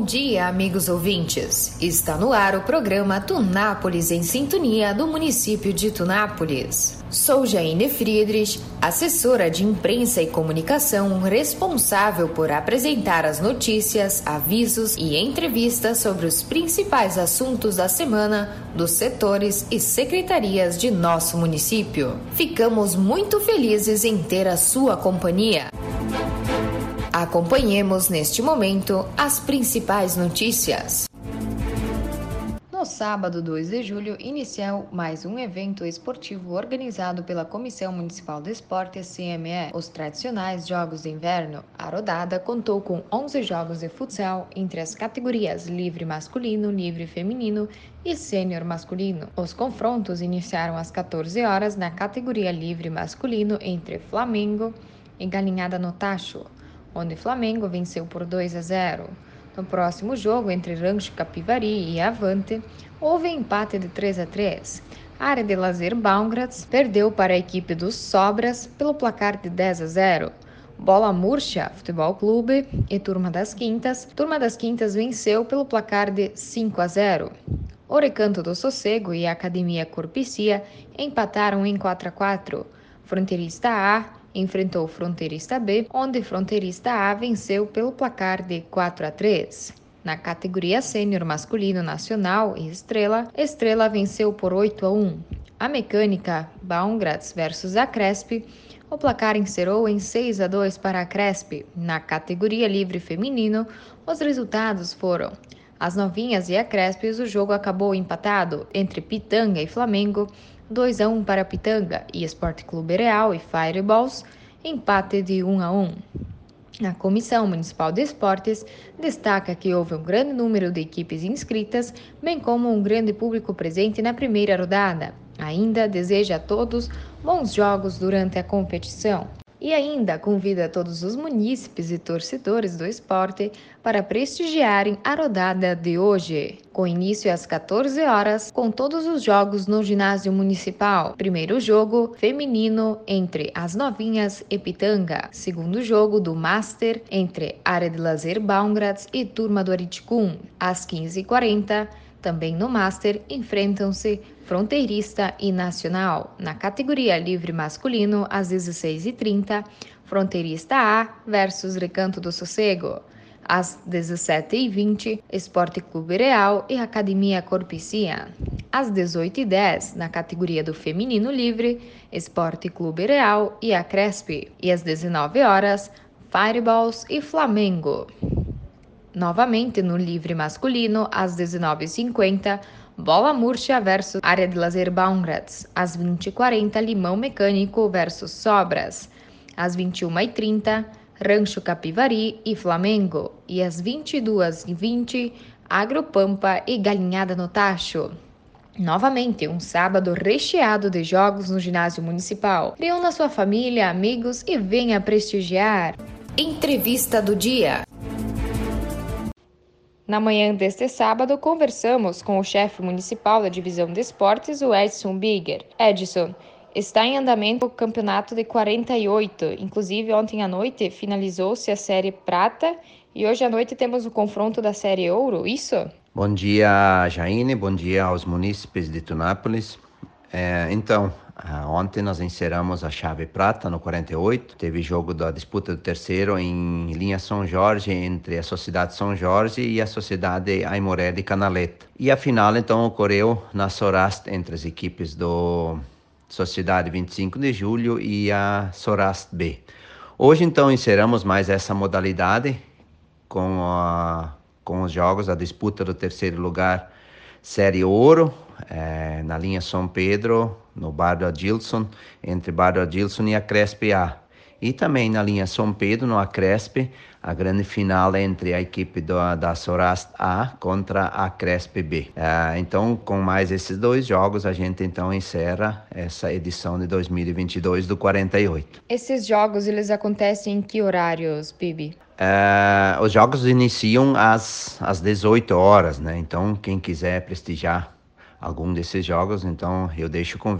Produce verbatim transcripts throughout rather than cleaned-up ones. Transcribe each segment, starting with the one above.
dia, amigos ouvintes. Está no ar o programa Tunápolis em Sintonia do município de Tunápolis. Sou Jaine Friedrich, assessora de imprensa e comunicação, responsável por apresentar as notícias, avisos e entrevistas sobre os principais assuntos da semana dos setores e secretarias de nosso município. Ficamos muito felizes em ter a sua companhia. Acompanhemos neste momento as principais notícias. No sábado, dois de julho, iniciou mais um evento esportivo organizado pela Comissão Municipal de Esportes, C M E. Os tradicionais Jogos de Inverno. A rodada contou com onze jogos de futsal entre as categorias livre masculino, livre feminino e sênior masculino. Os confrontos iniciaram às quatorze horas na categoria livre masculino entre Flamengo e Galinhada no Tacho, onde Flamengo venceu por dois a zero. No próximo jogo, entre Rancho Capivari e Avante, houve empate de três a três. A área de lazer Baumgratz perdeu para a equipe dos Sobras pelo placar de dez a zero. Bola Murcha Futebol Clube e Turma das Quintas. Turma das Quintas venceu pelo placar de cinco a zero. O Recanto do Sossego e a Academia Corpicia empataram em quatro a quatro. Fronteirista A enfrentou o Fronteirista B, onde Fronteirista A venceu pelo placar de quatro a três. Na categoria sênior masculino nacional e Estrela, Estrela venceu por oito a um. A Mecânica Baumgratz versus a Cresp, o placar encerrou em seis a dois para a Cresp. Na categoria livre feminino, os resultados foram: as Novinhas e a Cresp, o jogo acabou empatado entre Pitanga e Flamengo, dois a um para Pitanga, e Esporte Clube Real e Fireballs, empate de um a um. A Comissão Municipal de Esportes destaca que houve um grande número de equipes inscritas, bem como um grande público presente na primeira rodada. Ainda deseja a todos bons jogos durante a competição. E ainda convida todos os munícipes e torcedores do esporte para prestigiarem a rodada de hoje, com início às quatorze horas, com todos os jogos no ginásio municipal. Primeiro jogo feminino entre as Novinhas e Pitanga. Segundo jogo do Master entre Área de Lazer Baumgratz e Turma do Ariticum. Às quinze e quarenta, também no Master, enfrentam-se Fronteirista e Nacional. Na categoria livre masculino, às dezesseis e trinta, Fronteirista A versus Recanto do Sossego. Às dezessete e vinte, Esporte Clube Real e Academia Corpicia. Às dezoito e dez, na categoria do feminino livre, Esporte Clube Real e a Cresp. E às dezenove horas, Fireballs e Flamengo. Novamente no livre masculino, às dezenove e cinquenta, Bola Murcha versus Área de Lazer Baumgratz. Às vinte e quarenta, Limão Mecânico versus Sobras. Às vinte e uma e trinta, Rancho Capivari e Flamengo. E às vinte e duas e vinte, Agropampa e Galinhada no Tacho. Novamente, um sábado recheado de jogos no ginásio municipal. Reúna sua família, amigos e venha prestigiar. Entrevista do dia. Na manhã deste sábado, conversamos com o chefe municipal da Divisão de Esportes, o Edson Bigger. Edson, está em andamento o campeonato de quarenta e oito. Inclusive, ontem à noite finalizou-se a Série Prata e hoje à noite temos o confronto da Série Ouro, isso? Bom dia, Jaine. Bom dia aos munícipes de Tunápolis. É, então, ontem nós encerramos a chave prata no quarenta e oito. Teve jogo da disputa do terceiro em linha São Jorge entre a Sociedade São Jorge e a Sociedade Aimoré de Canaleta. E a final então ocorreu na Sorast entre as equipes do Sociedade vinte e cinco de julho e a Sorast B. Hoje então encerramos mais essa modalidade com, a, com os jogos da disputa do terceiro lugar Série Ouro, é, na linha São Pedro, no Bar do Adilson, entre Bar do Adilson e a Cresp A. E também na linha São Pedro, no Acresp, a grande final entre a equipe do, da Sorast A contra a Cresp B. É, então, com mais esses dois jogos, a gente então encerra essa edição de dois mil e vinte e dois do quarenta e oito. Esses jogos, eles acontecem em que horários, Bibi? É, os jogos iniciam às, às dezoito horas, né? Então, quem quiser prestigiar algum desses jogos, então eu deixo o convite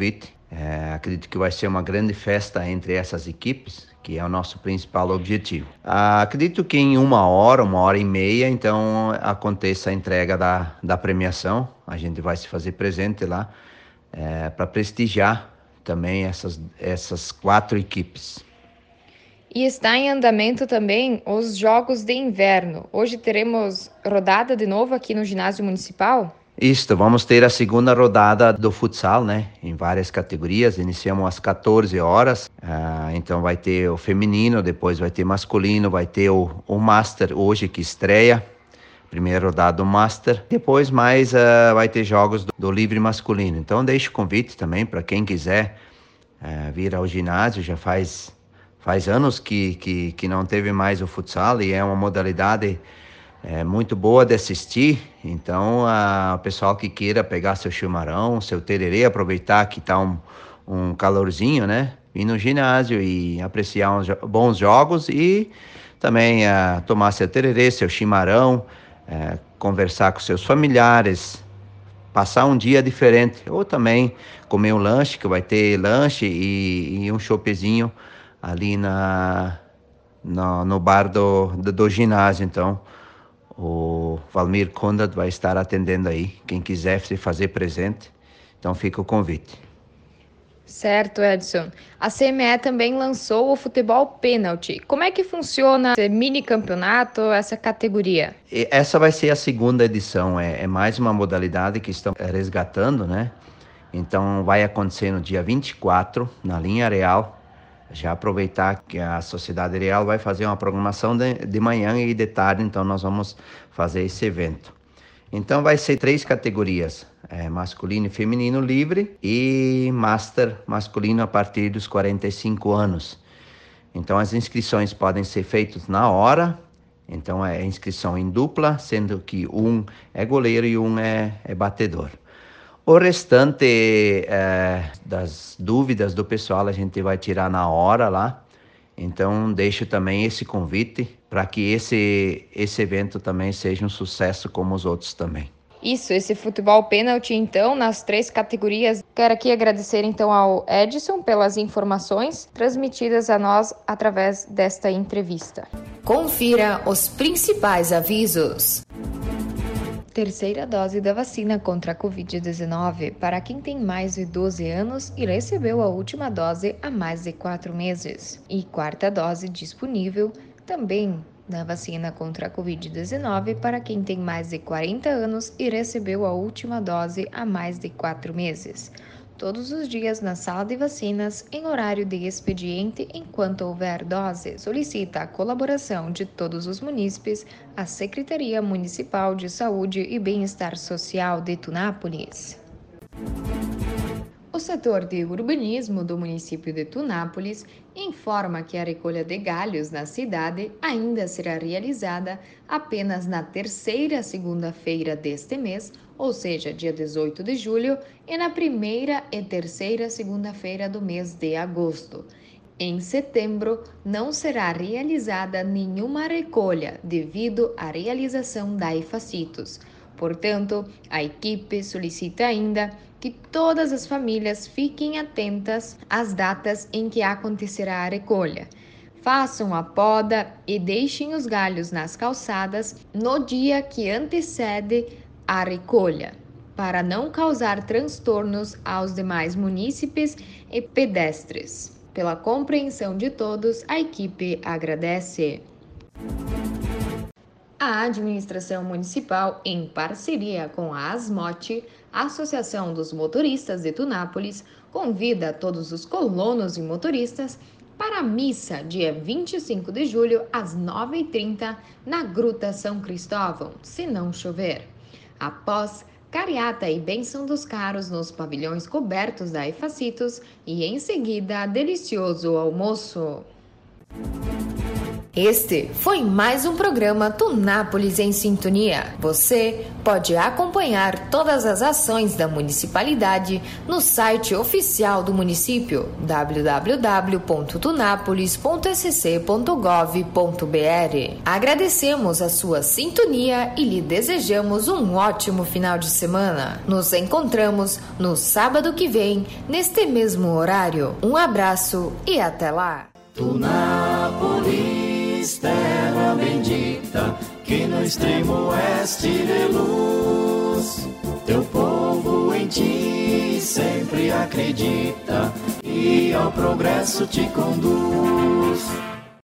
É, acredito que vai ser uma grande festa entre essas equipes, que é o nosso principal objetivo. Ah, acredito que em uma hora, uma hora e meia, então aconteça a entrega da, da premiação. A gente vai se fazer presente lá é, para prestigiar também essas, essas quatro equipes. E está em andamento também os Jogos de Inverno. Hoje teremos rodada de novo aqui no ginásio municipal? Isto, vamos ter a segunda rodada do futsal, né? Em várias categorias. Iniciamos às quatorze horas. Ah, então vai ter o feminino, depois vai ter masculino, vai ter o, o Master hoje que estreia. Primeira rodada do Master. Depois mais uh, vai ter jogos do, do livre masculino. Então deixo o convite também para quem quiser uh, vir ao ginásio. Já faz, faz anos que, que, que não teve mais o futsal e é uma modalidade é, muito boa de assistir. Então uh, o pessoal que queira pegar seu chimarrão, seu tererê, aproveitar que está um, um calorzinho, né? Ir no ginásio e apreciar uns bons jogos e também uh, tomar seu tererê, seu chimarrão. É, conversar com seus familiares, passar um dia diferente, ou também comer um lanche, que vai ter lanche e, e um chopezinho ali na, no, no bar do, do, do ginásio. Então, o Valmir Conrad vai estar atendendo aí, quem quiser se fazer presente, então fica o convite. Certo, Edson. A C M E também lançou o futebol pênalti. Como é que funciona esse mini campeonato, essa categoria? E essa vai ser a segunda edição, é, é mais uma modalidade que estão resgatando, né? Então vai acontecer no dia vinte e quatro, na linha Real. Já aproveitar que a Sociedade Real vai fazer uma programação de, de manhã e de tarde, então nós vamos fazer esse evento. Então vai ser três categorias, é, masculino e feminino livre e Master masculino a partir dos quarenta e cinco anos. Então as inscrições podem ser feitas na hora, então é inscrição em dupla, sendo que um é goleiro e um é, é batedor. O restante é, das dúvidas do pessoal a gente vai tirar na hora lá. Então deixo também esse convite para que esse, esse evento também seja um sucesso como os outros também. Isso, esse futebol pênalti então nas três categorias. Quero aqui agradecer então ao Edson pelas informações transmitidas a nós através desta entrevista. Confira os principais avisos. Terceira dose da vacina contra a covid dezenove para quem tem mais de doze anos e recebeu a última dose há mais de quatro meses. E quarta dose disponível também da vacina contra a covid dezenove para quem tem mais de quarenta anos e recebeu a última dose há mais de quatro meses. Todos os dias na sala de vacinas, em horário de expediente, enquanto houver dose. Solicita a colaboração de todos os munícipes, à Secretaria Municipal de Saúde e Bem-Estar Social de Tunápolis. O setor de urbanismo do município de Tunápolis informa que a recolha de galhos na cidade ainda será realizada apenas na terceira segunda-feira deste mês, ou seja, dia dezoito de julho, e na primeira e terceira segunda-feira do mês de agosto. Em setembro, não será realizada nenhuma recolha devido à realização da Efacitos. Portanto, a equipe solicita ainda que todas as famílias fiquem atentas às datas em que acontecerá a recolha. Façam a poda e deixem os galhos nas calçadas no dia que antecede a recolha, para não causar transtornos aos demais munícipes e pedestres. Pela compreensão de todos, a equipe agradece. A administração municipal, em parceria com a ASMOT, Associação dos Motoristas de Tunápolis, convida todos os colonos e motoristas para a missa dia vinte e cinco de julho às nove e trinta na Gruta São Cristóvão, se não chover. Após carreata e bênção dos carros nos pavilhões cobertos da Efacitos e em seguida delicioso almoço. Este foi mais um programa Tunápolis em Sintonia. Você pode acompanhar todas as ações da municipalidade no site oficial do município w w w ponto tunápolis ponto s c ponto gov ponto b r. Agradecemos a sua sintonia e lhe desejamos um ótimo final de semana. Nos encontramos no sábado que vem, neste mesmo horário. Um abraço e até lá. Tunápolis, terra bendita, que no extremo oeste de luz, teu povo em ti sempre acredita e ao progresso te conduz.